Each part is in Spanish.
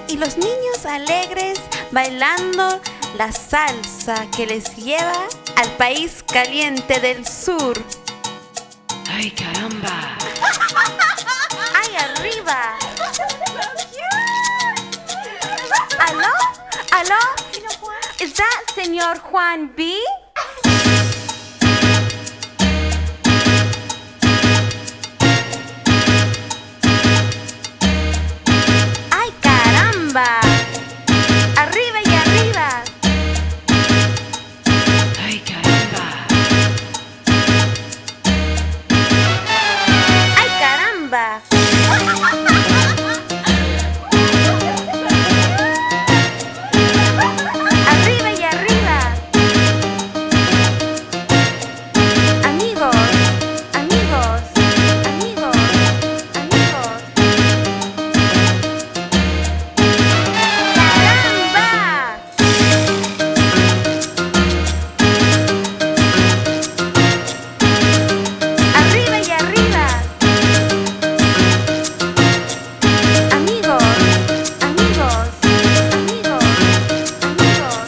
y los niños alegres bailando la salsa que les lleva al país caliente del sur. ¡Ay, caramba! ¡Ay, arriba! ¿Aló? ¿Aló? ¿Es that señor Juan B? ¡Ay, caramba! ¡Arriba y arriba! ¡Ay, caramba! ¡Ay, caramba! ¡Arriba y arriba! Amigos, amigos, amigos, amigos. ¡Caramba! ¡Arriba y arriba! Amigos, amigos, amigos, amigos.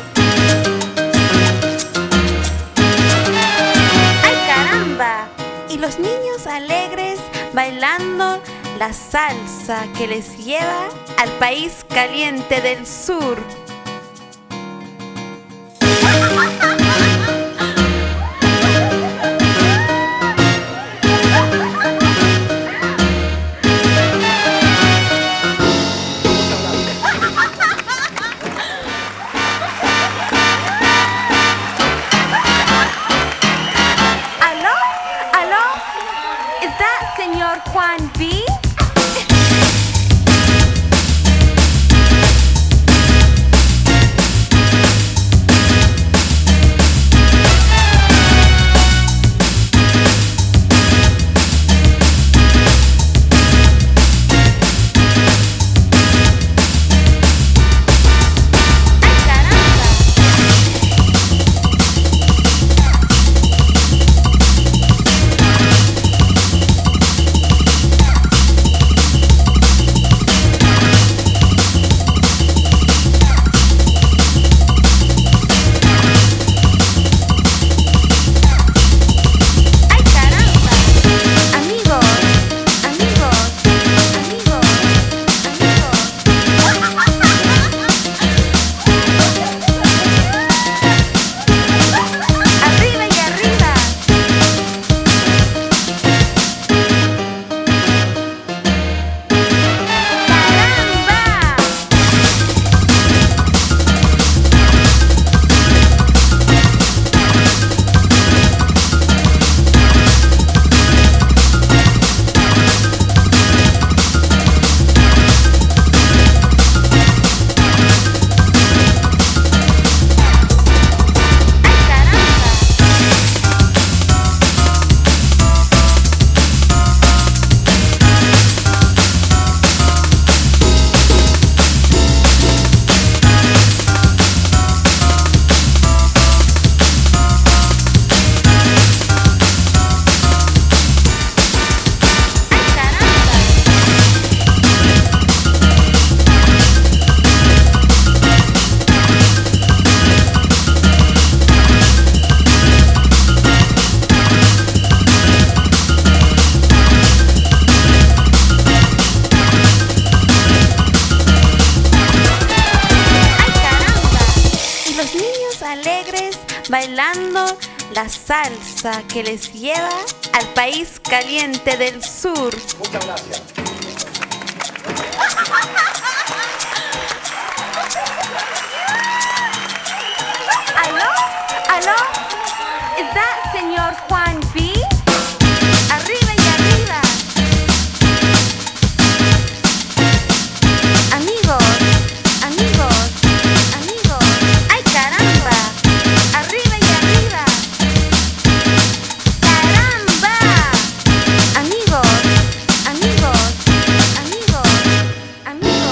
¡Ay, caramba! Y los niños alegres bailando la salsa que les lleva al país caliente del sur. ¿Aló? ¿Aló? ¿Es that señor Juan B? ¡Ay, caramba! ¡Ay, caramba! Amigos, amigos, amigos, amigos. ¡Arriba y arriba! ¡Caramba! ¡Ay, caramba! ¡Ay, caramba! ¡Ay, caramba! Y los niños alegres bailando la salsa que les lleva al país caliente del sur. Muchas gracias. ¿Aló? ¿Aló? ¿Es that señor Juan B? ¡Arriba y arriba! Amigos, amigos, amigos. ¡Ay, caramba! ¡Arriba y arriba! ¡Caramba! Amigos, amigos, amigos, amigos.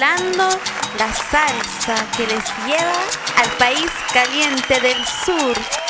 bailando la salsa que les lleva al país caliente del sur.